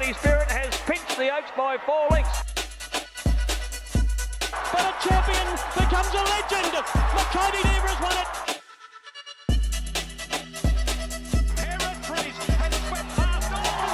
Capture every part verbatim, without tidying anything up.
Free Spirit has pinched the Oaks by four lengths. But a champion becomes a legend. Makoni Never has won it. Heracles has swept past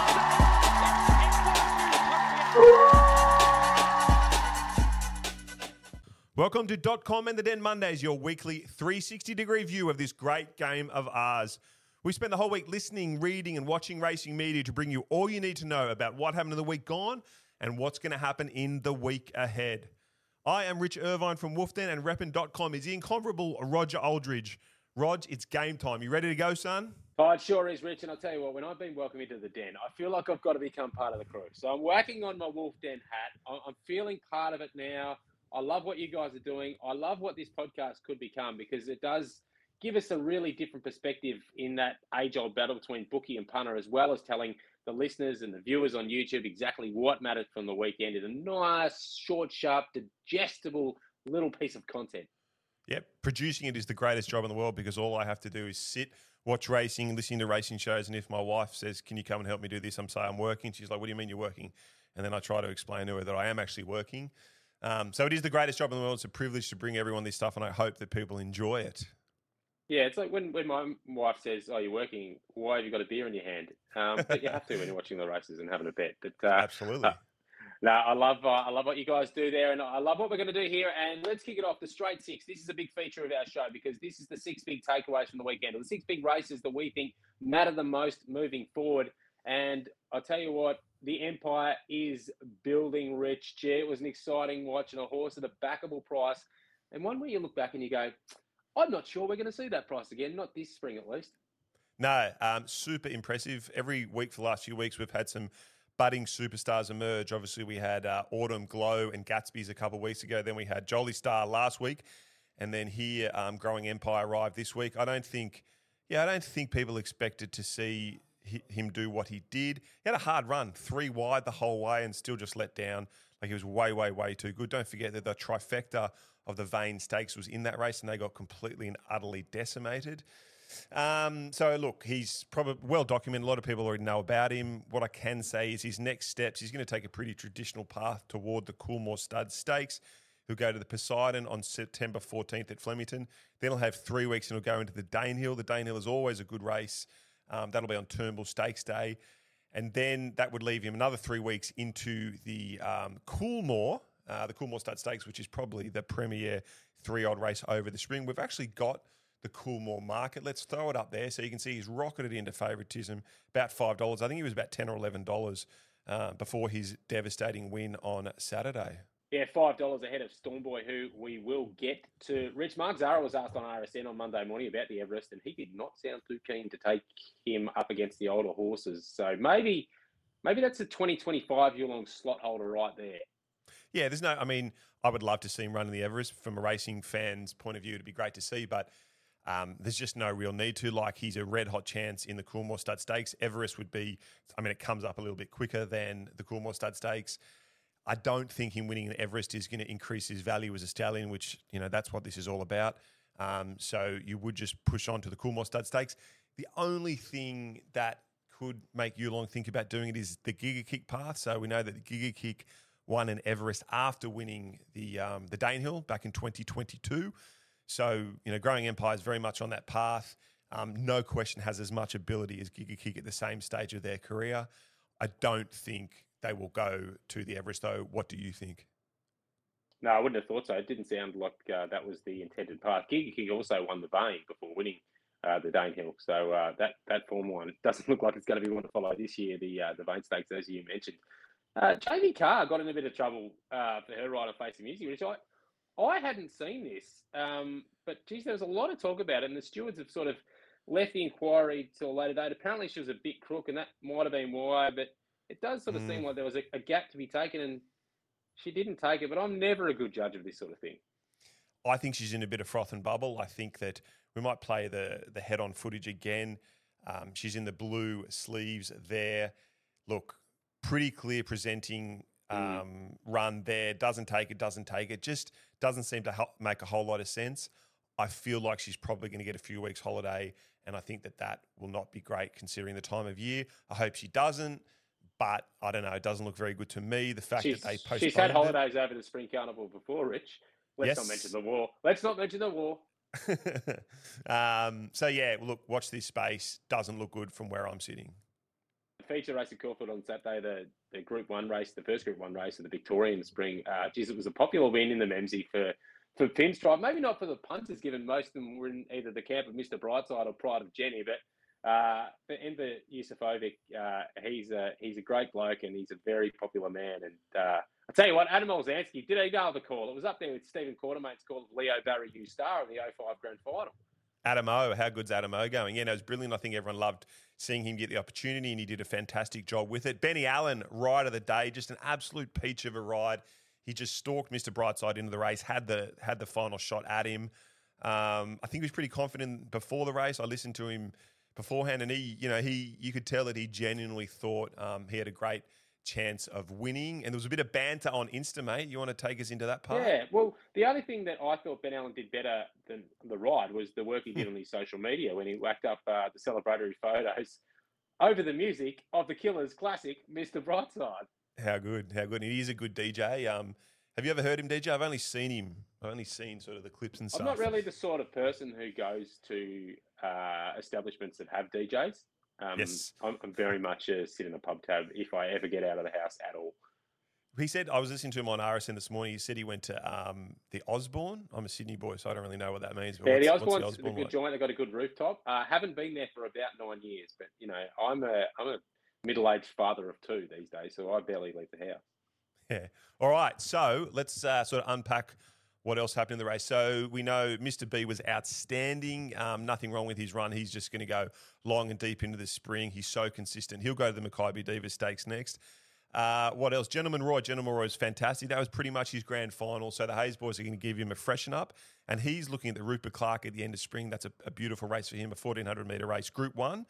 all. Welcome to Dot Com and the Den Mondays, your weekly three sixty degree view of this great game of ours. We spent the whole week listening, reading and watching racing media to bring you all you need to know about what happened in the week gone and what's going to happen in the week ahead. I am Rich Irvine from Wolfden, and reppin dot com is the incomparable Roger Aldridge. Rog, it's game time. You ready to go, son? Oh, it sure is, Rich. And I'll tell you what, when I've been welcomed into the den, I feel like I've got to become part of the crew. So I'm whacking on my Wolf Den hat. I'm feeling part of it now. I love what you guys are doing. I love what this podcast could become because it does give us a really different perspective in that age-old battle between bookie and punter, as well as telling the listeners and the viewers on YouTube exactly what mattered from the weekend in a nice, short, sharp, digestible little piece of content. Yep, producing it is the greatest job in the world because all I have to do is sit, watch racing, listen to racing shows, and if my wife says, can you come and help me do this, I'm saying I'm working. She's like, what do you mean you're working? And then I try to explain to her that I am actually working. Um, so it is the greatest job in the world. It's a privilege to bring everyone this stuff, and I hope that people enjoy it. Yeah, it's like when, when my wife says, oh, you're working, why have you got a beer in your hand? Um, but you have to when you're watching the races and having a bet. But uh, Absolutely. Uh, no, I love uh, I love what you guys do there, and I love what we're going to do here. And let's kick it off, the straight six. This is a big feature of our show because this is the six big takeaways from the weekend, or the six big races that we think matter the most moving forward. And I'll tell you what, the Empire is building, Rich. Gee, it was an exciting watch and a horse at a backable price, and one where you look back and you go, I'm not sure we're going to see that price again, not this spring at least. No, um, super impressive. Every week for the last few weeks, we've had some budding superstars emerge. Obviously, we had uh, Autumn Glow and Gatsby's a couple of weeks ago. Then we had Jolie Star last week. And then here, um, Growing Empire arrived this week. I don't think, yeah, I don't think people expected to see him do what he did. He had a hard run, three wide the whole way and still just let down. Like he was way, way, way too good. Don't forget that the trifecta of the Vane Stakes was in that race and they got completely and utterly decimated. Um, so, look, he's probably well documented. A lot of people already know about him. What I can say is his next steps, he's going to take a pretty traditional path toward the Coolmore Stud Stakes. He'll go to the Poseidon on September fourteenth at Flemington. Then he'll have three weeks and he'll go into the Danehill. The Danehill is always a good race. Um, that'll be on Turnbull Stakes Day. And then that would leave him another three weeks into the um, Coolmore, uh, the Coolmore Stud Stakes, which is probably the premier three-odd race over the spring. We've actually got the Coolmore market. Let's throw it up there so you can see he's rocketed into favouritism, about five dollars. I think he was about ten dollars or eleven dollars uh, before his devastating win on Saturday. Yeah, five dollars ahead of Stormboy, who we will get to. Rich, Mark Zara was asked on R S N on Monday morning about the Everest, and he did not sound too keen to take him up against the older horses. So maybe maybe that's a twenty twenty-five year-long slot holder right there. Yeah, there's no, I mean, I would love to see him run in the Everest. From a racing fan's point of view, it'd be great to see, but um, there's just no real need to. Like, he's a red-hot chance in the Coolmore Stud Stakes. Everest would be, I mean, it comes up a little bit quicker than the Coolmore Stud Stakes. I don't think him winning the Everest is going to increase his value as a stallion, which, you know, that's what this is all about. Um, so you would just push on to the Coolmore Stud Stakes. The only thing that could make Yulong think about doing it is the Giga Kick path. So we know that the Giga Kick won an Everest after winning the um, the Danehill back in twenty twenty-two. So, you know, Growing Empire is very much on that path. Um, no question has as much ability as Giga Kick at the same stage of their career. I don't think they will go to the Everest, though. What do you think? No, I wouldn't have thought so. It didn't sound like uh, that was the intended path. Giga Kick also won the Vane before winning uh, the Danehill. So uh, that that form one doesn't look like it's going to be one to follow this year, the uh, the Vane Stakes, as you mentioned. Uh, J V Carr got in a bit of trouble uh, for her ride on Facing Music, which I, I hadn't seen this. Um, but, geez, there was a lot of talk about it, and the stewards have sort of left the inquiry till a later date. Apparently she was a bit crook, and that might have been why, but it does sort of mm. seem like there was a, a gap to be taken, and she didn't take it. But I'm never a good judge of this sort of thing. I think she's in a bit of froth and bubble. I think that we might play the, the head-on footage again. Um, she's in the blue sleeves there. Look, pretty clear presenting um, mm. run there. Doesn't take it, doesn't take it. Just doesn't seem to help make a whole lot of sense. I feel like she's probably going to get a few weeks holiday, and I think that that will not be great considering the time of year. I hope she doesn't, but I don't know. It doesn't look very good to me. The fact She's, that they postponed she's had it. holidays over the spring carnival before, Rich. Let's Yes. not mention the war. Let's not mention the war. um, so yeah, look, watch this space. Doesn't look good from where I'm sitting. Feature race at Caulfield on Saturday, the, the Group One race, the first Group One race of the Victorian Spring. Uh, geez, it was a popular win in the Memsie for for Pinstripe. Maybe not for the punters, given most of them were in either the camp of Mister Brightside or Pride of Jenny. But uh, for Enver Yusufovic, uh, he's a he's a great bloke and he's a very popular man. And uh, I tell you what, Adam Olzanski, did he know the call? It was up there with Stephen Quartermain's call of Leo Barry U Star in the oh five Grand Final. Adam O, how good's Adam O going? Yeah, no, it was brilliant. I think everyone loved seeing him get the opportunity and he did a fantastic job with it. Benny Allen, ride of the day, just an absolute peach of a ride. He just stalked Mister Brightside into the race, had the had the final shot at him. Um, I think he was pretty confident before the race. I listened to him beforehand and he, you know, he you could tell that he genuinely thought um, he had a great chance of winning. And there was a bit of banter on Insta, mate. You want to take us into that part? Yeah, well, the only thing that I thought Ben Allen did better than the ride was the work he did on his social media when he whacked up uh, the celebratory photos over the music of the Killers classic, Mister Brightside. How good, how good. And he is a good D J. Um, have you ever heard him D J? I've only seen him. I've only seen sort of the clips and stuff. I'm not really the sort of person who goes to uh, establishments that have D Js. Um, Yes. I'm, I'm very much a sit in a pub tab if I ever get out of the house at all. He said, I was listening to him on R S N this morning. He said he went to um, the Osborne. I'm a Sydney boy, so I don't really know what that means. But Yeah, the what's- what's Osborne's a good like? joint. They've got a good rooftop. Uh, haven't been there for about nine years, but you know, I'm a I'm a middle-aged father of two these days, so I barely leave the house. Yeah. All right. So let's uh, sort of unpack what else happened in the race. So we know Mister B was outstanding. Um, nothing wrong with his run. He's just going to go long and deep into the spring. He's so consistent. He'll go to the Mackay Diva Stakes next. Uh, what else? Gentleman Roy. Gentleman Roy is fantastic. That was pretty much his grand final. So the Hayes boys are going to give him a freshen up. And he's looking at the Rupert Clark at the end of spring. That's a, a beautiful race for him, a fourteen hundred metre race, Group one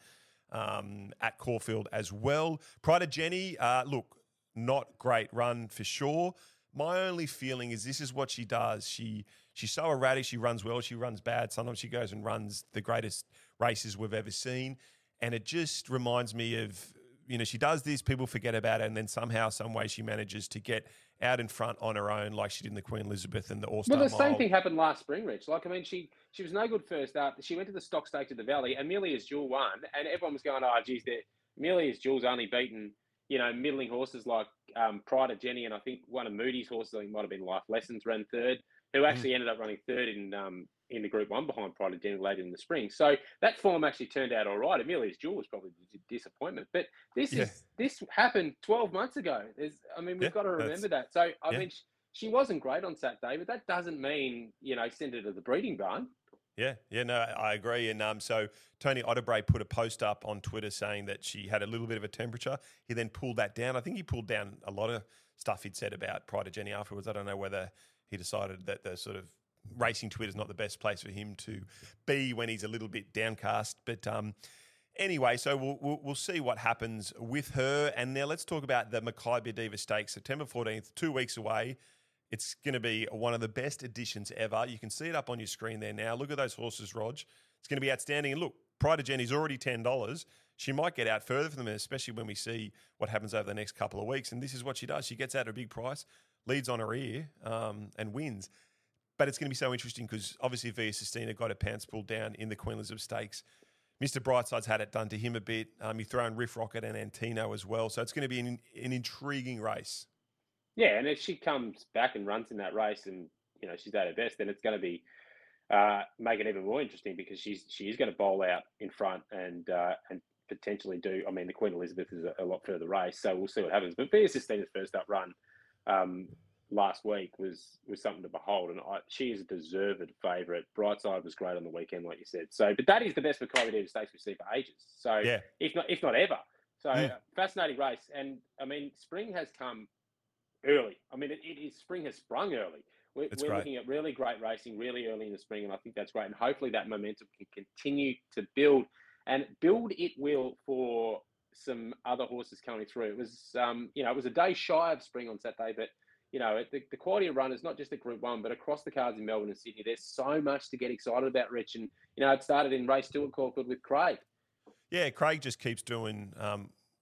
um, at Caulfield as well. Pride of Jenny, uh, look, not great run for sure. My only feeling is this is what she does. She she's so erratic. She runs well. She runs bad. Sometimes she goes and runs the greatest races we've ever seen. And it just reminds me of, you know, she does this, people forget about it, and then somehow, some way she manages to get out in front on her own like she did in the Queen Elizabeth and the All-Star Well, the same Mile. thing happened last spring, Rich. Like, I mean, she she was no good first up. She went to the Stock Stakes at the Valley. Amelia's Jewel won, and everyone was going, oh, geez, Amelia's Jewel's only beaten, you know, middling horses like um, Pride of Jenny, and I think one of Moody's horses, I think might have been Life Lessons, ran third, who actually mm. ended up running third in um, in the Group One behind Pride of Jenny later in the spring. So that form actually turned out all right. Amelia's Jewel was probably a disappointment, but this Yeah. is this happened twelve months ago. There's, I mean, we've Yeah, got to that's- remember that. So I yeah. mean, she, she wasn't great on Saturday, but that doesn't mean, you know, send her to the breeding barn. Yeah, yeah, no, I agree. And um, so Tony Otterbray put a post up on Twitter saying that she had a little bit of a temperature. He then pulled that down. I think he pulled down a lot of stuff he'd said about Pride of Jenny afterwards. I don't know whether he decided that the sort of racing Twitter is not the best place for him to be when he's a little bit downcast. But um, anyway, so we'll, we'll we'll see what happens with her. And now let's talk about the Mackay Diva Stakes, September fourteenth, two weeks away. It's going to be one of the best editions ever. You can see it up on your screen there now. Look at those horses, Rog. It's going to be outstanding. And look, Pride of Jenny's already ten dollars. She might get out further for them, especially when we see what happens over the next couple of weeks. And this is what she does. She gets out at a big price, leads on her ear, um, and wins. But it's going to be so interesting because obviously Via Sistina got her pants pulled down in the Queen Elizabeth Stakes. Mister Brightside's had it done to him a bit. Um, you throw in Riff Rocket and Antino as well. So it's going to be an, an intriguing race. Yeah, and if she comes back and runs in that race, and you know she's at her best, then it's going to be uh, make it even more interesting because she's she is going to bowl out in front and uh, and potentially do. I mean, the Queen Elizabeth is a, a lot further race, so we'll see what happens. But Via Sistina's first up run um, last week was was something to behold, and I, she is a deserved favourite. Brightside was great on the weekend, like you said. So, but that is the best Mackay Diva Stakes we've seen for ages. So, Yeah. if not if not ever. So, Mm. uh, fascinating race, and I mean, spring has come early. I mean, it, it is spring has sprung early. We're, It's we're great. looking at really great racing really early in the spring, and I think that's great. And hopefully that momentum can continue to build, and build it will for some other horses coming through. It was, um, you know, it was a day shy of spring on Saturday, but you know, the, the quality of runners, not just at Group One, but across the cards in Melbourne and Sydney. There's so much to get excited about, Rich. And you know, it started in race two at Caulfield with Craig. Yeah, Craig just keeps doing um,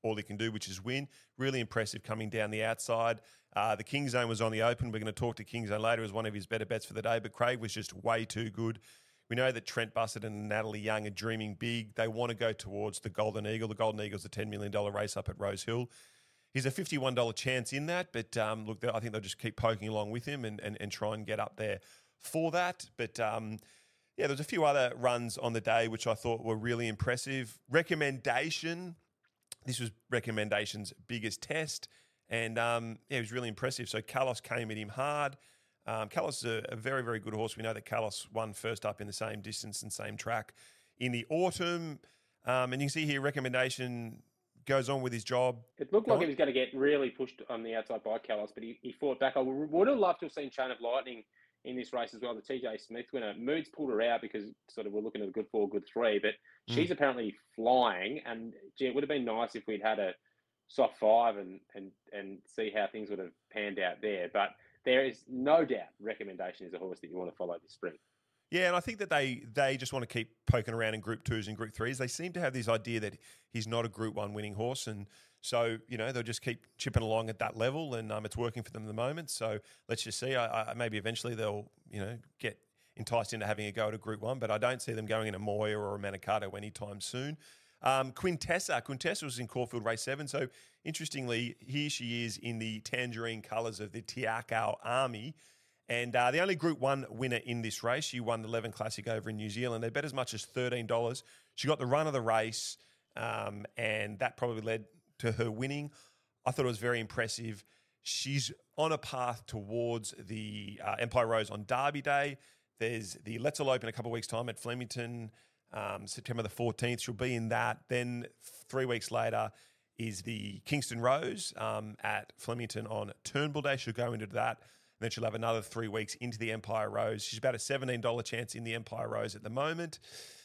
all he can do, which is win. Really impressive coming down the outside. Uh, the King Zone was on the open. We're going to talk to King Zone later as one of his better bets for the day, but Craig was just way too good. We know that Trent Bussett and Natalie Young are dreaming big. They want to go towards the Golden Eagle. The Golden Eagle's a ten million dollars race up at Rose Hill. He's a fifty-one dollars chance in that, but um, look, I think they'll just keep poking along with him and, and, and try and get up there for that. But um, yeah, there's a few other runs on the day which I thought were really impressive. Recommendation, this was Recommendation's biggest test, and um, yeah, it was really impressive. So Kalos came at him hard. Um, Kalos is a, a very, very good horse. We know that Kalos won first up in the same distance and same track in the autumn. Um, and you can see here, Recommendation goes on with his job. It looked Go like on. he was going to get really pushed on the outside by Kalos, but he, he fought back. I would have loved to have seen Chain of Lightning in this race as well, the T J Smith winner. Moods pulled her out because sort of we're looking at a good four, good three, but mm. she's apparently flying. And gee, it would have been nice if we'd had a soft five and, and, and see how things would have panned out there. But there is no doubt Recommendation is a horse that you want to follow this spring. Yeah, and I think that they they just want to keep poking around in Group Twos and Group Threes. They seem to have this idea that he's not a Group One winning horse, and so you know they'll just keep chipping along at that level, and um, it's working for them at the moment. So let's just see. I, I, maybe eventually they'll you know get enticed into having a go at a Group One, but I don't see them going in a Moya or a Manicato anytime soon. Um, Quintessa, Quintessa was in Caulfield Race Seven, so interestingly, here she is in the tangerine colours of the Tiakau Army. And uh, the only Group one winner in this race, she won the Leven Classic over in New Zealand. They bet as much as thirteen dollars. She got the run of the race, um, and that probably led to her winning. I thought it was very impressive. She's on a path towards the uh, Empire Rose on Derby Day. There's the Let's All Open a couple of weeks' time at Flemington, um, September the fourteenth. She'll be in that. Then three weeks later is the Kingston Rose um, at Flemington on Turnbull Day. She'll go into that. Then she'll have another three weeks into the Empire Rose. She's about a seventeen dollars chance in the Empire Rose at the moment.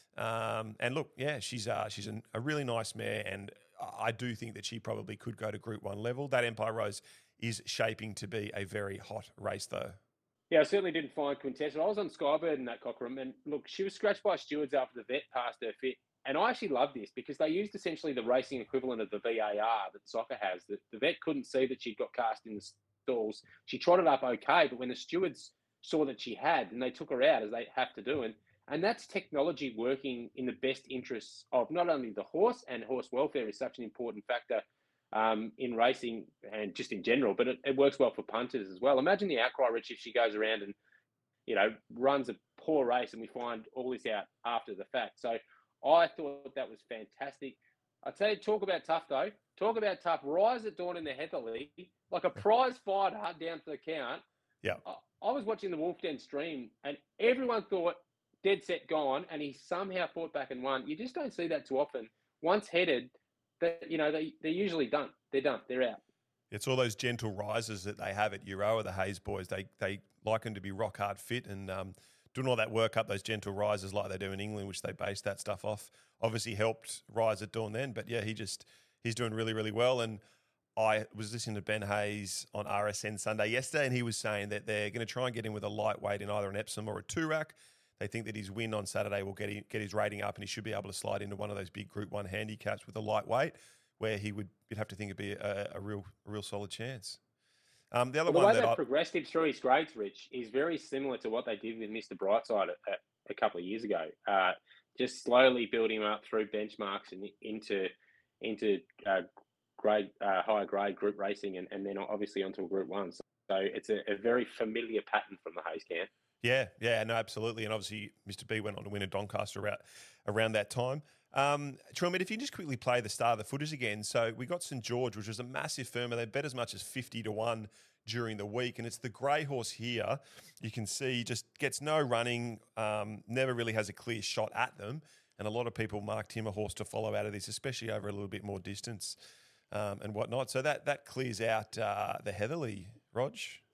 Um, and look, yeah, she's uh, she's an, a really nice mare, and I do think that she probably could go to Group one level. That Empire Rose is shaping to be a very hot race, though. Yeah, I certainly didn't find Quintessa. I was on Skybird in that cockroom, and look, she was scratched by stewards after the vet passed her fit. And I actually love this because they used essentially the racing equivalent of the V A R that soccer has. The, the vet couldn't see that she'd got cast in the stalls. She trotted up okay, but when the stewards saw that she had, and they took her out as they have to do, and and that's technology working in the best interests of not only the horse, and horse welfare is such an important factor um, in racing and just in general, but it, it works well for punters as well. Imagine the outcry, Rich, if she goes around and, you know, runs a poor race and we find all this out after the fact. So I thought that was fantastic. I tell you, talk about tough though. Talk about tough. Rise at Dawn in the Heatherly, like a prize fighter down to the count. Yeah. I, I was watching the Wolf Den stream and everyone thought dead set gone, and he somehow fought back and won. You just don't see that too often. Once headed, that you know they they're usually done. They're done. They're out. It's all those gentle rises that they have at Euroa, the Hayes boys. They they like them to be rock hard fit and um, doing all that work up those gentle rises like they do in England, which they base that stuff off. Obviously helped Rise at Dawn then, but yeah, he just he's doing really really well. And I was listening to Ben Hayes on R S N Sunday yesterday, and he was saying that they're going to try and get him with a lightweight in either an Epsom or a Toorak. They think that his win on Saturday will get, he, get his rating up, and he should be able to slide into one of those big Group one handicaps with a lightweight, where he would you'd have to think it'd be a, a real a real solid chance. Um, the other well, the one way that they I, progressed him through his grades, Rich, is very similar to what they did with Mister Brightside a, a couple of years ago. Uh, just slowly building him up through benchmarks and into into uh, grade uh, higher grade group racing, and, and then obviously onto a Group one. So, so it's a, a very familiar pattern from the Hayes camp. Yeah, yeah, no, absolutely. And obviously, Mister B went on to win a Doncaster around, around that time. Um, Trilmid, if you just quickly play the start of the footers again. So we got St George, which was a massive firmer. They bet as much as fifty to one during the week. And it's the grey horse here. You can see just gets no running, um, never really has a clear shot at them. And a lot of people marked him a horse to follow out of this, especially over a little bit more distance um, and whatnot. So that, that clears out uh, the Heatherly, Rog.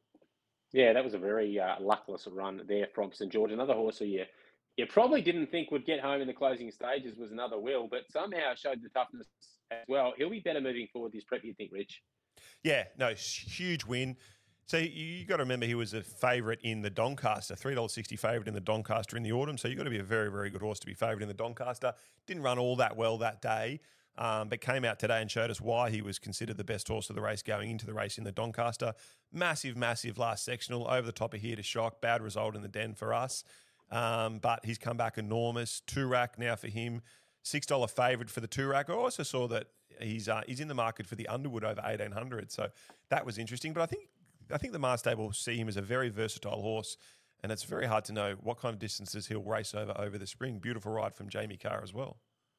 Yeah, that was a very uh, luckless run there from St George. Another horse who you, you probably didn't think would get home in the closing stages was Another Will, but somehow showed the toughness as well. He'll be better moving forward this prep, you think, Rich? Yeah, no, huge win. So you, you got to remember he was a favourite in the Doncaster, three dollars sixty favourite in the Doncaster in the autumn. So you've got to be a very, very good horse to be favourite in the Doncaster. Didn't run all that well that day. um, but came out today and showed us why he was considered the best horse of the race going into the race in the Doncaster. Massive, massive last sectional, over the top of Here to Shock. Bad result in the Den for us. Um, but he's come back enormous. Two-rack now for him. six dollars favourite for the two-rack. I also saw that he's uh, he's in the market for the Underwood over eighteen hundred. So that was interesting. But I think I think the Mars Stable see him as a very versatile horse, and it's very hard to know what kind of distances he'll race over over the spring. Beautiful ride from Jamie Carr as well.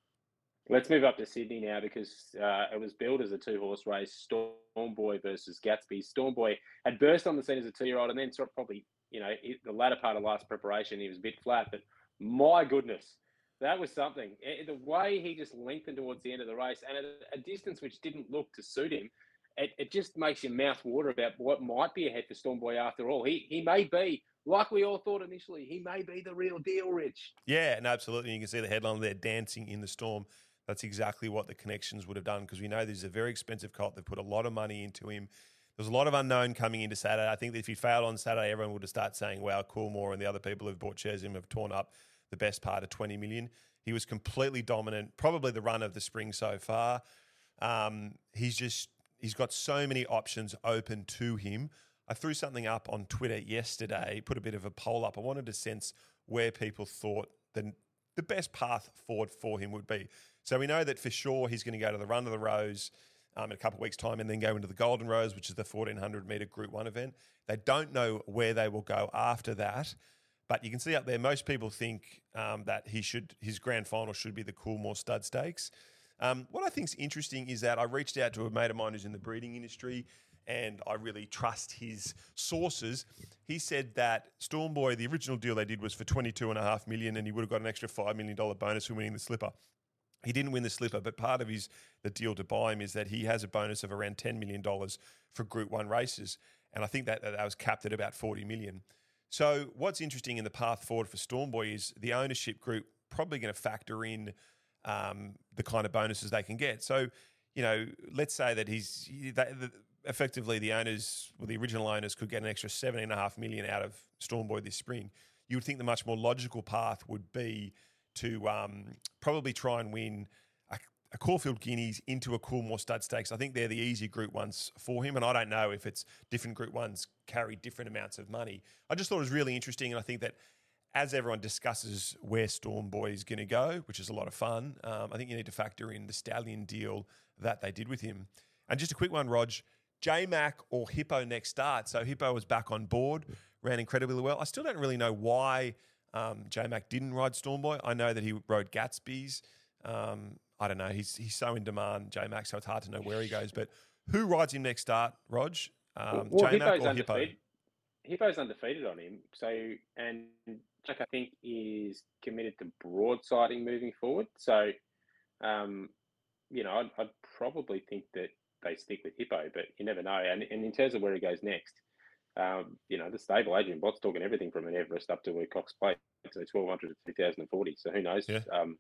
Let's move up to Sydney now, because uh, it was billed as a two-horse race, Storm Boy versus Gatsby. Storm Boy had burst on the scene as a two-year-old, and then sort of probably, you know, it, the latter part of last preparation, he was a bit flat. But my goodness, that was something. It, the way he just lengthened towards the end of the race, and at a, a distance which didn't look to suit him, it, it just makes your mouth water about what might be ahead for Storm Boy after all. He he may be, like we all thought initially, he may be the real deal, Rich. Yeah, and absolutely. You can see the headline there, Dancing in the Storm. That's exactly what the connections would have done, because we know this is a very expensive colt. They've put a lot of money into him. There's a lot of unknown coming into Saturday. I think that if he failed on Saturday, everyone would have started saying, wow, Coolmore and the other people who've bought shares in him have torn up the best part of twenty million. He was completely dominant, probably the run of the spring so far. Um, he's just, he's got so many options open to him. I threw something up on Twitter yesterday, put a bit of a poll up. I wanted to sense where people thought the, the best path forward for him would be. So we know that for sure he's going to go to the Run of the Rose um, in a couple of weeks' time, and then go into the Golden Rose, which is the fourteen hundred metre Group one event. They don't know where they will go after that, but you can see up there most people think um, that he should his grand final should be the Coolmore Stud Stakes. Um, what I think is interesting is that I reached out to a mate of mine who's in the breeding industry, and I really trust his sources. He said that Storm Boy, the original deal they did was for twenty-two point five million dollars, and he would have got an extra five million dollars bonus for winning the Slipper. He didn't win the Slipper, but part of his the deal to buy him is that he has a bonus of around ten million dollars for Group one races, and I think that that was capped at about forty million dollars. So what's interesting in the path forward for Storm Boy is the ownership group probably going to factor in um, the kind of bonuses they can get. So, you know, let's say that he's they, the, effectively the owners, well, the original owners could get an extra seventeen point five million dollars out of Storm Boy this spring. You would think the much more logical path would be to um, probably try and win a, a Caulfield Guineas into a Coolmore Stud Stakes. I think they're the easy Group ones for him, and I don't know if it's different Group ones carry different amounts of money. I just thought it was really interesting, and I think that as everyone discusses where Storm Boy is going to go, which is a lot of fun, um, I think you need to factor in the Stallion deal that they did with him. And just a quick one, Rog, J-Mac or Hippo next start. So Hippo was back on board, ran incredibly well. I still don't really know why Um, J-Mac didn't ride Storm Boy. I know that he rode Gatsby's. Um, I don't know. He's he's so in demand, J-Mac, so it's hard to know where he goes. But who rides him next start, Rog? Um, well, J-Mac Hippo's or Hippo? undefeated. Hippo's undefeated on him. So, and Jack, I think, is committed to broadsiding moving forward. So, um, you know, I'd, I'd probably think that they stick with Hippo, but you never know. And, and in terms of where he goes next, Um, you know, the stable, Adrian Bott's talking everything from an Everest up to a Cox Plate, so twelve hundred to two thousand forty. So who knows? Yeah. Um,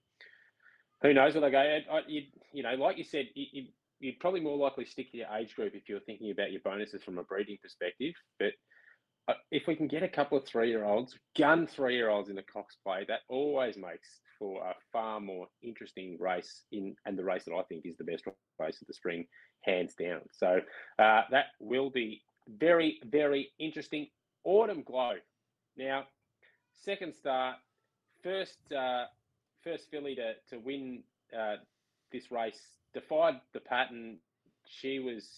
who knows where they go? I, I, you, you know, like you said, you, you, you'd probably more likely stick to your age group if you're thinking about your bonuses from a breeding perspective. But uh, if we can get a couple of three-year-olds, gun three-year-olds in the Cox Plate, that always makes for a far more interesting race in, and the race that I think is the best race of the spring, hands down. So uh, that will be very, very interesting. Autumn Glow. Now, second start, first uh, first filly to, to win uh, this race, defied the pattern. She was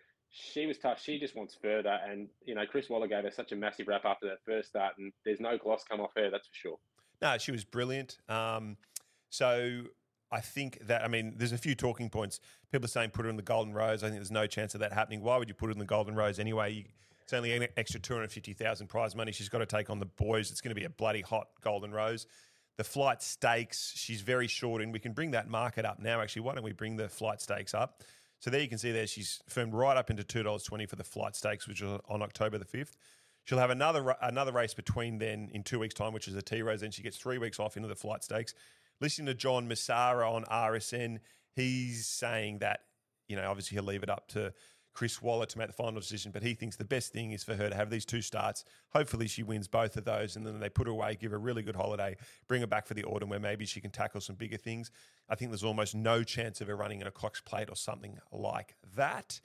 she was tough. She just wants further. And, you know, Chris Waller gave her such a massive wrap after that first start, and there's no gloss come off her, that's for sure. No, she was brilliant. Um, so I think that, I mean, there's a few talking points. People are saying put her in the Golden Rose. I think there's no chance of that happening. Why would you put her in the Golden Rose anyway? You, it's only an extra two hundred fifty thousand prize money. She's got to take on the boys. It's going to be a bloody hot Golden Rose. The Flight Stakes, she's very short in. We can bring that market up now, actually. Why don't we bring the Flight Stakes up? So there you can see there she's firmed right up into two dollars twenty for the Flight Stakes, which is on October the fifth. She'll have another another race between then in two weeks' time, which is a T-Rose. Then she gets three weeks off into the Flight Stakes. Listening to John Massara on R S N, he's saying that, you know, obviously he'll leave it up to Chris Waller to make the final decision, but he thinks the best thing is for her to have these two starts. Hopefully she wins both of those, and then they put her away, give her a really good holiday, bring her back for the autumn where maybe she can tackle some bigger things. I think there's almost no chance of her running in a Cox Plate or something like that.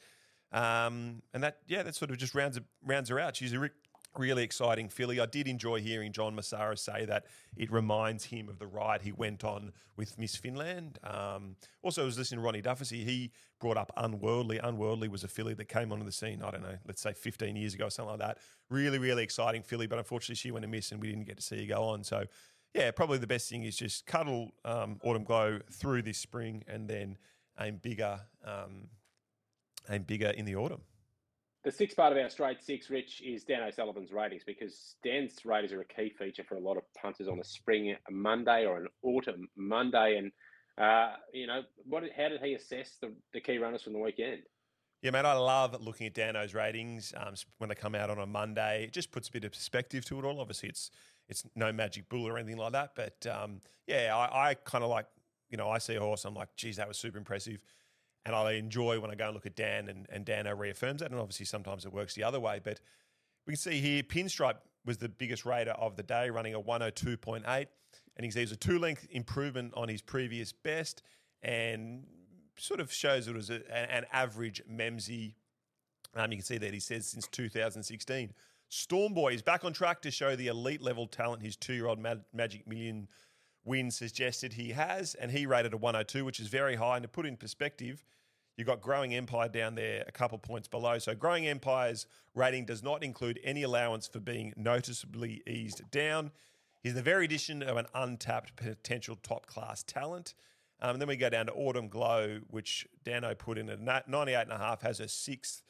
Um, and that, yeah, that sort of just rounds rounds her out. She's a re- really exciting filly. I did enjoy hearing John Massara say that it reminds him of the ride he went on with Miss Finland. Um, also, I was listening to Ronnie Duffy. He brought up Unworldly. Unworldly was a filly that came onto the scene, I don't know, let's say fifteen years ago or something like that. Really, really exciting filly, but unfortunately she went a miss and we didn't get to see her go on. So, yeah, probably the best thing is just cuddle um, Autumn Glow through this spring and then aim bigger, um, aim bigger in the autumn. The sixth part of our straight six, Rich, is Dan O'Sullivan's ratings, because Dan's ratings are a key feature for a lot of punters on a spring Monday or an autumn Monday. And, uh, you know, what? how did he assess the, the key runners from the weekend? Yeah, mate, I love looking at Dano's ratings um, when they come out on a Monday. It just puts a bit of perspective to it all. Obviously, it's it's no magic bull or anything like that. But, um, yeah, I, I kind of like, you know, I see a horse, I'm like, geez, that was super impressive. And I enjoy when I go and look at Dan, and, and Dano reaffirms that. And obviously sometimes it works the other way. But we can see here, Pinstripe was the biggest rater of the day, running a one oh two point eight. And he sees a two-length improvement on his previous best, and sort of shows it was a, an average Memsy. Um, you can see that he says since two thousand sixteen. Stormboy is back on track to show the elite level talent his two-year-old Mag- Magic Million win suggested he has, and he rated a one oh two, which is very high. And to put in perspective, you've got Growing Empire down there a couple points below. So Growing Empire's rating does not include any allowance for being noticeably eased down. He's the very addition of an untapped potential top-class talent. Um, and then we go down to Autumn Glow, which Dano put in at ninety-eight and a half, has a sixth,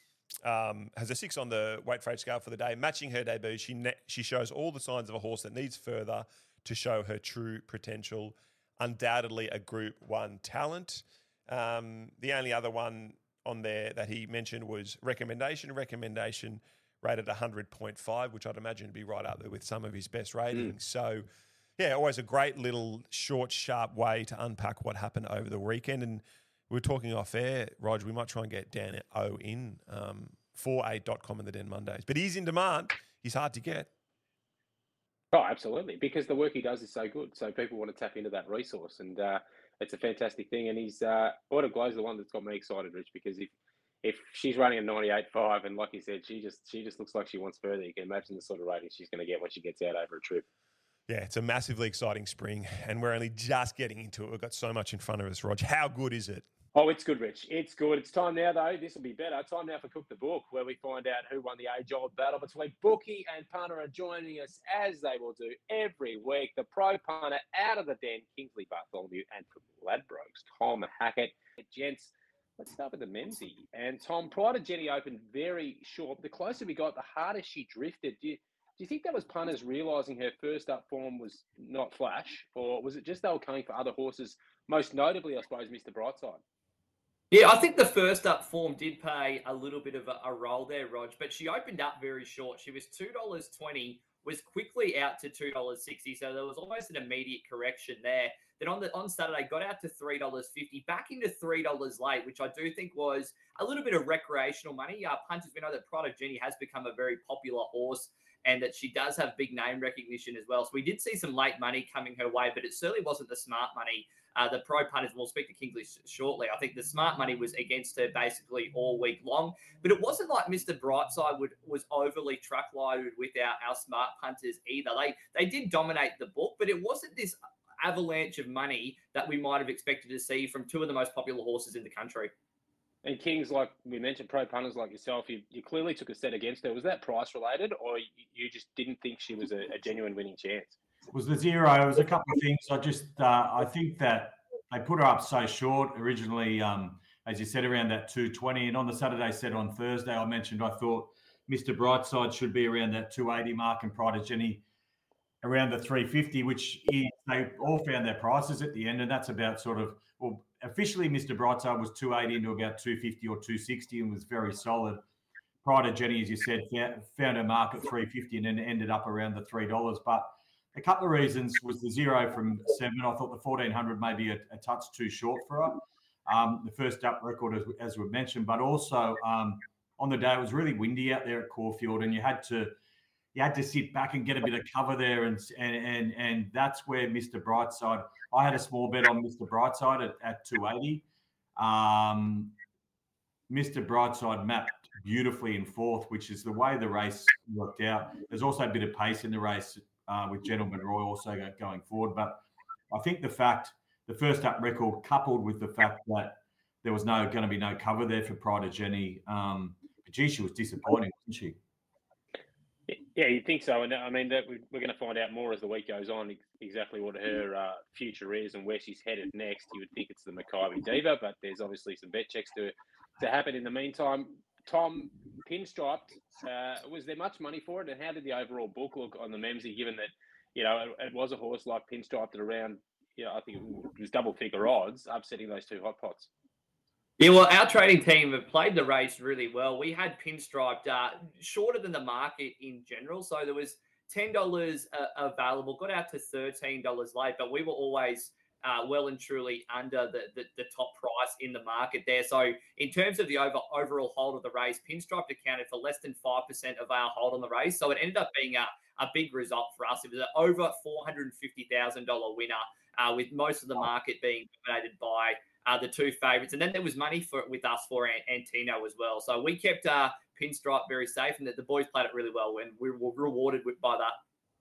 um, has a six on the weight for age scale for the day. Matching her debut, she ne- she shows all the signs of a horse that needs further to show her true potential. Undoubtedly a Group One talent. Um, the only other one on there that he mentioned was Recommendation. Recommendation rated one hundred point five, which I'd imagine would be right up there with some of his best ratings. Mm. So, yeah, always a great little short, sharp way to unpack what happened over the weekend. And we were talking off air, Rog, we might try and get Dan O in um, for eight dot com in the Den Mondays. But he's in demand. He's hard to get. Oh, absolutely, because the work he does is so good. So people want to tap into that resource, and uh, it's a fantastic thing. And he's uh, Autumn Glow is the one that's got me excited, Rich, because if if she's running a ninety-eight point five, and like you said, she just she just looks like she wants further, you can imagine the sort of rating she's going to get when she gets out over a trip. Yeah, it's a massively exciting spring, and we're only just getting into it. We've got so much in front of us, Rog. How good is it? Oh, it's good, Rich. It's good. It's time now, though. This will be better. Time now for Cook the Book, where we find out who won the age-old battle between Bookie and Punter. Are joining us, as they will do every week, the pro punter out of the den, Kingsley Bartholomew, and from Ladbrokes, Tom Hackett. Gents, let's start with the Memsy. And Tom, prior to Jenny opened very short, the closer we got, the harder she drifted. Do you, do you think that was punters realising her first up form was not flash, or was it just they were coming for other horses, most notably, I suppose, Mister Brightside? Yeah, I think the first up form did play a little bit of a, a role there, Rog, but she opened up very short. She was two dollars twenty, was quickly out to two dollars sixty, so there was almost an immediate correction there. Then on the on Saturday, got out to three dollars fifty, back into three dollars late, which I do think was a little bit of recreational money. Uh, punters, we know that Pride of Jenny has become a very popular horse, and that she does have big name recognition as well. So we did see some late money coming her way, but it certainly wasn't the smart money. Uh, the pro punters, we'll speak to Kingsley shortly. I think the smart money was against her basically all week long, but it wasn't like Mister Brightside would, was overly truck-loaded with our, our smart punters either. They they did dominate the book, but it wasn't this avalanche of money that we might have expected to see from two of the most popular horses in the country. And Kings, like we mentioned, pro punters like yourself, you, you clearly took a set against her. Was that price related, or you, you just didn't think she was a, a genuine winning chance? It was the zero. It was a couple of things. I just, uh, I think that they put her up so short originally, um, as you said, around that two twenty. And on the Saturday set on Thursday, I mentioned I thought Mister Brightside should be around that two eighty mark and Pride of Jenny around the three fifty, which is, they all found their prices at the end. And that's about sort of, well, officially Mister Brightside was two eighty into about two fifty or two sixty and was very solid. Pride of Jenny, as you said, found her mark at three fifty and then ended up around the three dollars. But a couple of reasons was the zero from seven. I thought the fourteen hundred may be a, a touch too short for her. Um, the first up record, as, as we mentioned, but also um, on the day it was really windy out there at Caulfield, and you had to you had to sit back and get a bit of cover there, and and and, and that's where Mister Brightside. I had a small bet on Mister Brightside at, at two eighty. Um, Mister Brightside mapped beautifully in fourth, which is the way the race worked out. There's also a bit of pace in the race uh, with Gentleman Roy also going forward. But I think the fact, the first up record coupled with the fact that there was no going to be no cover there for Pride of Jenny, um, gee, she was disappointing, wasn't she? Yeah, you'd think so. And I mean, that we're going to find out more as the week goes on exactly what her uh, future is and where she's headed next. You would think it's the Maccabi Diva, but there's obviously some bet checks to to happen in the meantime. Tom, pinstriped, uh, was there much money for it? And how did the overall book look on the Memsey, given that, you know, it, it was a horse like pinstriped at around, you know, I think it was double figure odds, upsetting those two hot pots? Yeah, well, our trading team have played the race really well. We had pinstriped uh, shorter than the market in general. So there was ten dollars uh, available, got out to thirteen dollars late, but we were always uh, well and truly under the, the, the top price in the market there. So in terms of the over, overall hold of the race, pinstriped accounted for less than five percent of our hold on the race. So it ended up being a, a big result for us. It was an over four hundred fifty thousand dollars winner, uh, with most of the market being dominated by Uh, the two favourites, and then there was money for with us for Antino as well. So we kept uh, pinstripe very safe, and that the boys played it really well, and we were rewarded with, by that.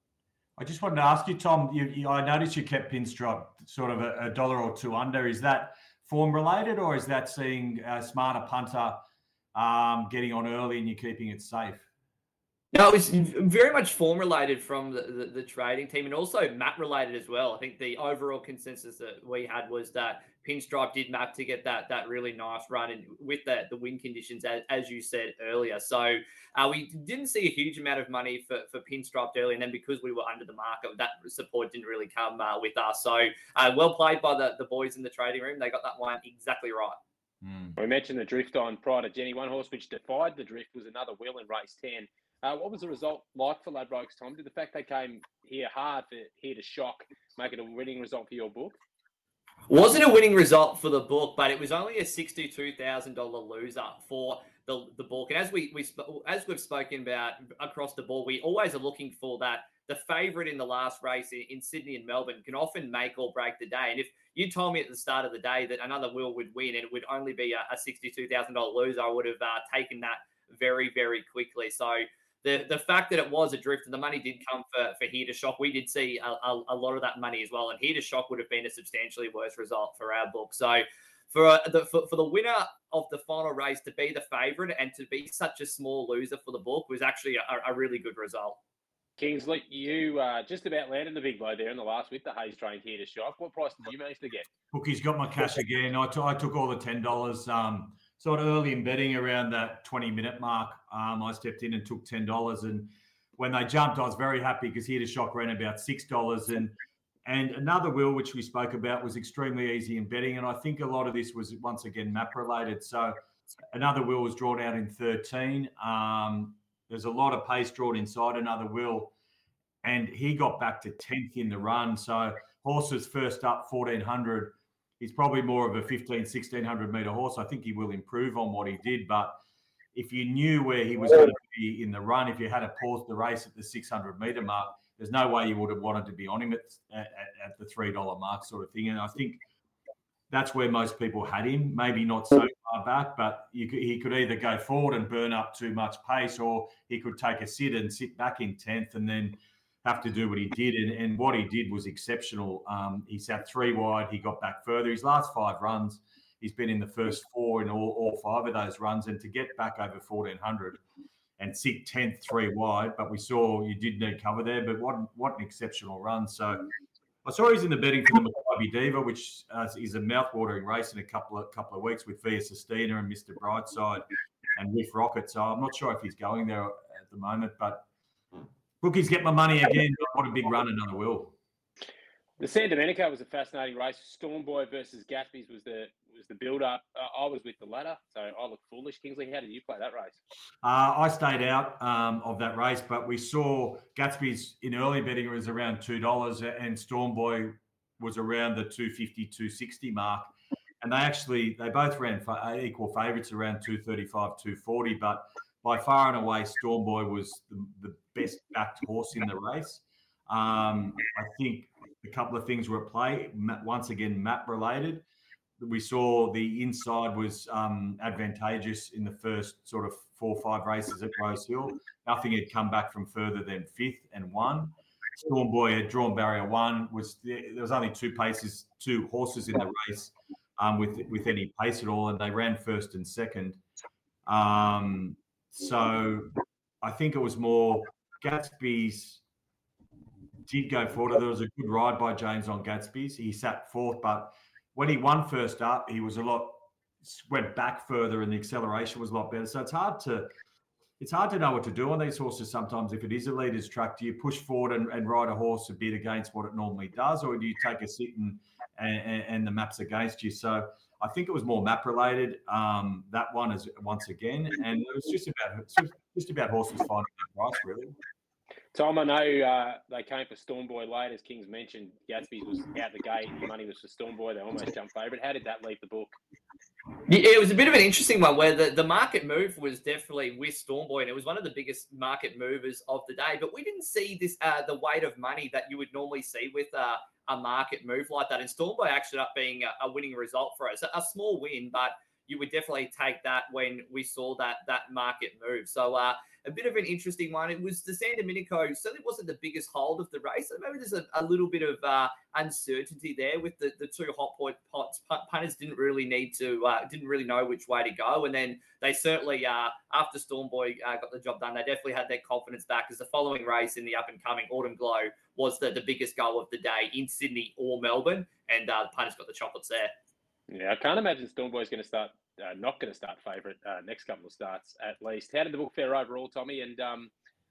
I just wanted to ask you, Tom. You, you, I noticed you kept pinstripe sort of a, a dollar or two under. Is that form related, or is that seeing a smarter punter um, getting on early and you're keeping it safe? No, it was very much form related from the, the, the trading team, and also map related as well. I think the overall consensus that we had was that pinstripe did map to get that that really nice run, and with the, the wind conditions, as, as you said earlier. So uh, we didn't see a huge amount of money for, for pinstriped early, and then because we were under the market, that support didn't really come uh, with us. So uh, well played by the, the boys in the trading room. They got that one exactly right. Mm. We mentioned the drift on Pride of Jenny. One horse which defied the drift was Another Will in race ten. Uh, what was the result like for Ladbrokes, Tom? Did the fact they came here hard, for, here to shock, make it a winning result for your book? Wasn't a winning result for the book, but it was only a sixty-two thousand dollars loser for the, the book. And as we, we as we've spoken about across the board, we always are looking for that. The favourite in the last race in, in Sydney and Melbourne can often make or break the day. And if you told me at the start of the day that Another Will would win and it would only be a, a sixty-two thousand dollars loser, I would have uh, taken that very, very quickly. So The the fact that it was a drift and the money did come for, for Here to Shock, we did see a, a, a lot of that money as well. And Here to Shock would have been a substantially worse result for our book. So for, uh, the, for, for the winner of the final race to be the favourite and to be such a small loser for the book was actually a, a really good result. Kingsley, you uh, just about landed the big blow there in the last with the Hayes trained Here to Shock. What price did you manage to get? Bookie's got my cash again. I, t- I took all the ten dollars. Um, sort of early in betting around that twenty-minute mark. Um, I stepped in and took ten dollars. And when they jumped, I was very happy because Here to Shock ran about six dollars. And and Another Will, which we spoke about, was extremely easy in betting. And I think a lot of this was, once again, map related. So Another Will was drawn out in thirteen. Um, there's a lot of pace drawn inside Another Will. And he got back to tenth in the run. So horses first up, fourteen hundred. He's probably more of a fifteen, sixteen hundred metre horse. I think he will improve on what he did. But if you knew where he was going to be in the run, if you had to pause the race at the six hundred metre mark, there's no way you would have wanted to be on him at, at, at the three dollars mark sort of thing. And I think that's where most people had him, maybe not so far back, but you could, he could either go forward and burn up too much pace, or he could take a sit and sit back in tenth and then have to do what he did. And, and what he did was exceptional. Um, he sat three wide. He got back further. His last five runs, he's been in the first four in all, all five of those runs. And to get back over fourteen hundred and sit tenth, three wide, but we saw you did need cover there. But what what an exceptional run. So I saw he's in the betting for the Maccabi Diva, which uh, is a mouth-watering race in a couple of couple of weeks with Via Sistina and Mister Brightside and Riff Rocket. So I'm not sure if he's going there at the moment, but Bookies get my money again. What a big run, Another Will. The San Domenico was a fascinating race. Stormboy versus Gatsby's was the was the build-up. Uh, I was with the ladder, so I look foolish. Kingsley, how did you play that race? Uh, I stayed out um, of that race, but we saw Gatsby's in early betting was around two dollars and Stormboy was around the two fifty, two sixty mark. and they actually they both ran fa- equal favourites around two thirty-five, two forty, but by far and away, Storm Boy was the, the best backed horse in the race. Um, I think a couple of things were at play. Once again, map related. We saw the inside was um, advantageous in the first sort of four or five races at Rose Hill. Nothing had come back from further than fifth and one. Storm Boy had drawn barrier one. Was there was only two paces, two horses in the race um, with with any pace at all, and they ran first and second. Um, so I think it was more Gatsby's did go forward. There was a good ride by James on Gatsby's. He sat fourth, but when he won first up, he was a lot went back further, and the acceleration was a lot better. So it's hard to it's hard to know what to do on these horses sometimes. If it is a leader's track, do you push forward and, and ride a horse a bit against what it normally does, or do you take a sit and and, and the map's against you? So I think it was more map related. Um, that one is once again, and it was just about just about horses finding their price really. Tom, I know uh, they came for Storm Boy late, as Kings mentioned. Gatsby's was out the gate. The money was for Storm Boy. They almost jumped favourite. How did that leave the book? Yeah, it was a bit of an interesting one where the, the market move was definitely with Storm Boy, and it was one of the biggest market movers of the day. But we didn't see this uh, the weight of money that you would normally see with uh, a market move like that. And Storm Boy actually ended up being a, a winning result for us. A, a small win, but you would definitely take that when we saw that that market move. So uh, a bit of an interesting one. It was the San Domenico certainly wasn't the biggest hold of the race. So maybe there's a, a little bit of uh, uncertainty there with the, the two hot point pots. Punters didn't really need to, uh, didn't really know which way to go. And then they certainly, uh, after Storm Boy uh, got the job done, they definitely had their confidence back, as the following race in the up and coming Autumn Glow was the, the biggest goal of the day in Sydney or Melbourne. And uh, the punters got the chocolates there. Yeah, I can't imagine Storm Boy's going to start, uh, not going to start favourite uh, next couple of starts at least. How did the book fare overall, Tommy? And um,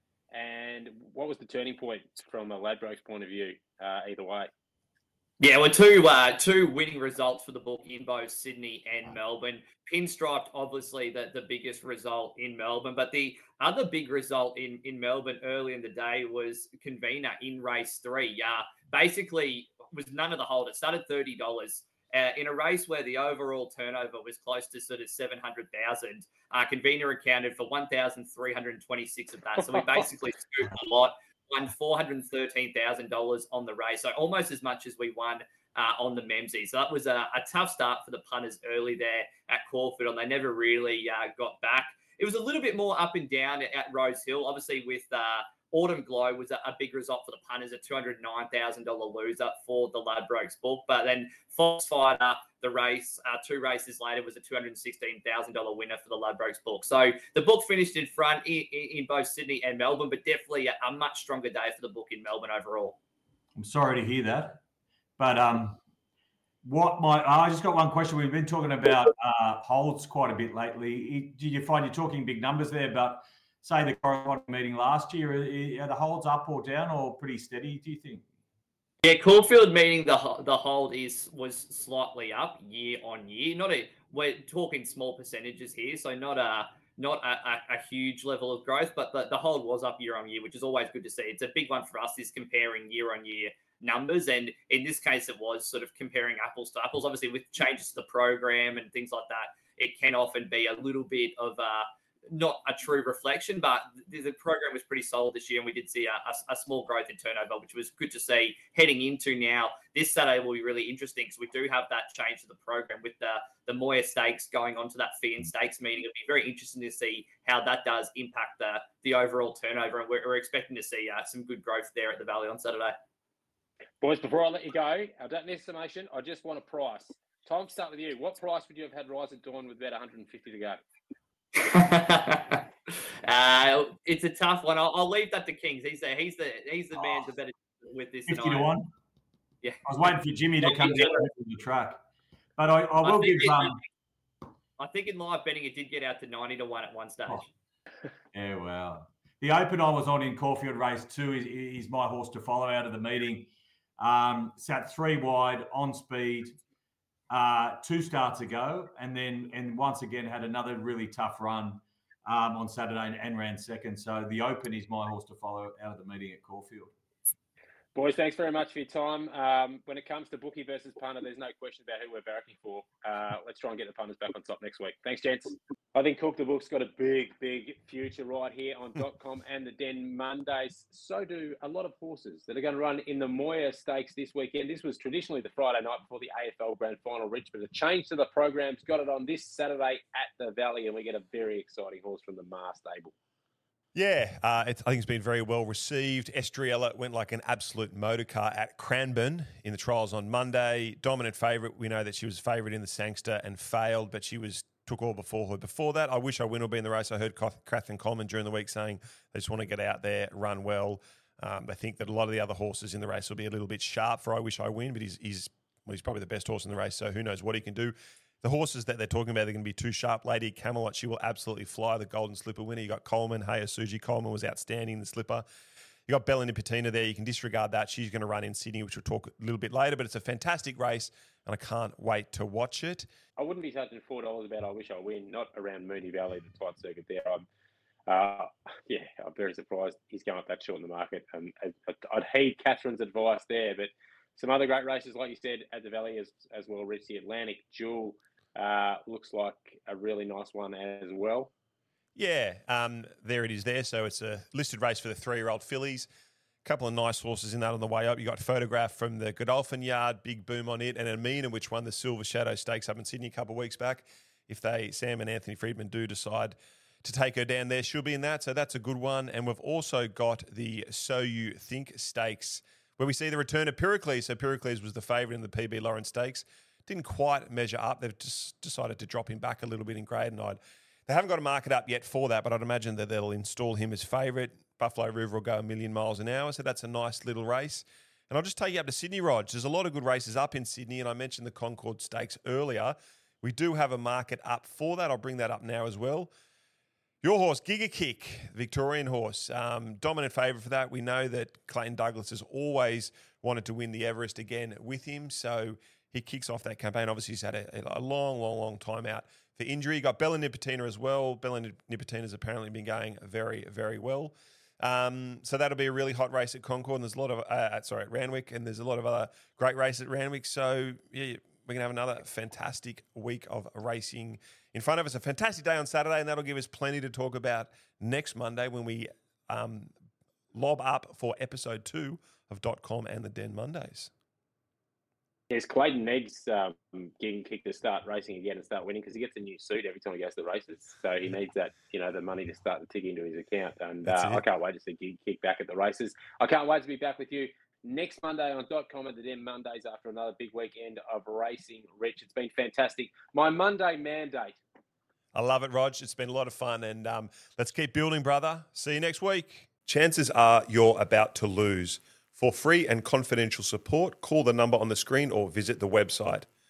and what was the turning point from a Ladbrokes point of view, uh, either way? Yeah, well, two uh, two winning results for the book in both Sydney and Melbourne. Pinstriped, obviously, the, the biggest result in Melbourne. But the other big result in, in Melbourne early in the day was Convener in race three. Uh, basically, was none of the hold. It started thirty dollars. Uh, in a race where the overall turnover was close to sort of seven hundred thousand, uh, Convener accounted for one thousand three hundred twenty-six of that. So we basically scooped a lot, won four hundred thirteen thousand dollars on the race. So almost as much as we won uh, on the Memsey. So that was a, a tough start for the punters early there at Caulfield, and they never really uh, got back. It was a little bit more up and down at, at Rose Hill, obviously with uh, Autumn Glow was a, a big result for the punters, a two hundred nine thousand dollars loser for the Ladbrokes book. But then Foxfighter, the race, uh, two races later, was a two hundred sixteen thousand dollars winner for the Ladbrokes book. So the book finished in front in, in both Sydney and Melbourne, but definitely a, a much stronger day for the book in Melbourne overall. I'm sorry to hear that. But um, what my I just got one question. We've been talking about uh, holds quite a bit lately. Did you find you're talking big numbers there, but say the corresponding meeting last year, are the holds up or down or pretty steady, do you think? Yeah, Caulfield meeting the the hold is was slightly up year on year. Not a we're talking small percentages here, so not a not a, a, a huge level of growth, but the, the hold was up year on year, which is always good to see. It's a big one for us, is comparing year on year numbers, and in this case, it was sort of comparing apples to apples. Obviously, with changes to the program and things like that, it can often be a little bit of a not a true reflection, but the, the program was pretty solid this year, and we did see a, a, a small growth in turnover, which was good to see. Heading into now, this Saturday will be really interesting because we do have that change to the program with the, the Moya Stakes going on to that fee and stakes meeting. It'll be very interesting to see how that does impact the, the overall turnover, and we're, we're expecting to see uh, some good growth there at the Valley on Saturday. Boys, before I let you go, I don't need estimation. I just want a price. Tom, start with you. What price would you have had Rise at Dawn with about one hundred fifty to go? uh, it's a tough one. I'll, I'll leave that to Kings. He's the he's the he's the man to better with this. Fifty to one. Yeah, I was waiting for Jimmy to come down from the track, but I, I will I give. It, um, I think in live betting it did get out to ninety to one at one stage. Oh. Yeah, well, the open I was on in Caulfield race two is, is my horse to follow out of the meeting. Um, sat three wide on speed. Uh, two starts ago, and then and once again had another really tough run um, on Saturday and, and ran second. So the Open is my horse to follow out of the meeting at Caulfield. Boys, thanks very much for your time. Um, when it comes to bookie versus punter, there's no question about who we're barracking for. Uh, let's try and get the punters back on top next week. Thanks, gents. I think Cook the Book's got a big, big future right here on .com and the Den Mondays. So do a lot of horses that are going to run in the Moya Stakes this weekend. This was traditionally the Friday night before the A F L Grand Final reached, but a change to the program's got it on this Saturday at the Valley, and we get a very exciting horse from the Mar stable. Yeah, uh, it's, I think it's been very well received. Estriella went like an absolute motor car at Cranbourne in the trials on Monday. Dominant favourite. We know that she was favourite in the Sangster and failed, but she was took all before her. Before that, I wish I win will be in the race. I heard Catherine Coleman during the week saying they just want to get out there, run well. Um, they think that a lot of the other horses in the race will be a little bit sharp for I wish I win, but he's he's, well, he's probably the best horse in the race, so who knows what he can do. The horses that they're talking about, they're going to be too sharp. Lady Camelot, she will absolutely fly, the Golden Slipper winner. You got Coleman, Hey Suji. Coleman was outstanding in the Slipper. You got Bella Nipotina there. You can disregard that. She's going to run in Sydney, which we'll talk a little bit later, but it's a fantastic race, and I can't wait to watch it. I wouldn't be touching four dollars about I wish I win, not around Moonee Valley, the tight circuit there. I'm, uh, yeah, I'm very surprised he's going up that short in the market. Um, I'd, I'd heed Catherine's advice there, but some other great races, like you said, at the Valley as, as well, Rich. The Atlantic Jewel uh, looks like a really nice one as well. Yeah, um, there it is there. So it's a listed race for the three-year-old fillies. A couple of nice horses in that on the way up. You got Photograph from the Godolphin Yard, big boom on it, and Amina, which won the Silver Shadow Stakes up in Sydney a couple of weeks back. If they, Sam and Anthony Friedman, do decide to take her down there, she'll be in that. So that's a good one. And we've also got the So You Think Stakes, where we see the return of Pericles. So Pericles was the favourite in the P B Lawrence Stakes. Didn't quite measure up. They've just decided to drop him back a little bit in grade, and I'd They haven't got a market up yet for that, but I'd imagine that they'll install him as favourite. Buffalo River will go a million miles an hour, so that's a nice little race. And I'll just take you up to Sydney, Rog. There's a lot of good races up in Sydney, and I mentioned the Concord Stakes earlier. We do have a market up for that. I'll bring that up now as well. Your horse, Giga Kick, Victorian horse, um, dominant favourite for that. We know that Clayton Douglas has always wanted to win the Everest again with him, so he kicks off that campaign. Obviously, he's had a, a long, long, long time out for injury. You got Bella Nipotina as well. Bella Nipotina's apparently been going very, very well. Um, so that'll be a really hot race at Concord. And there's a lot of, uh, sorry, at Randwick, and there's a lot of other great races at Randwick. So yeah, we're going to have another fantastic week of racing in front of us. A fantastic day on Saturday, and that'll give us plenty to talk about next Monday when we um, lob up for episode two of .com and the Den Mondays. Yes, Clayton needs um, Giga Kick to start racing again and start winning because he gets a new suit every time he goes to the races. So he needs that, you know, the money to start to tick into his account. And uh, I can't wait to see Giga Kick back at the races. I can't wait to be back with you next Monday on .com and the Den Mondays after another big weekend of racing. Rich, it's been fantastic. My Monday mandate. I love it, Rog. It's been a lot of fun, and um, let's keep building, brother. See you next week. Chances are you're about to lose. For free and confidential support, call the number on the screen or visit the website.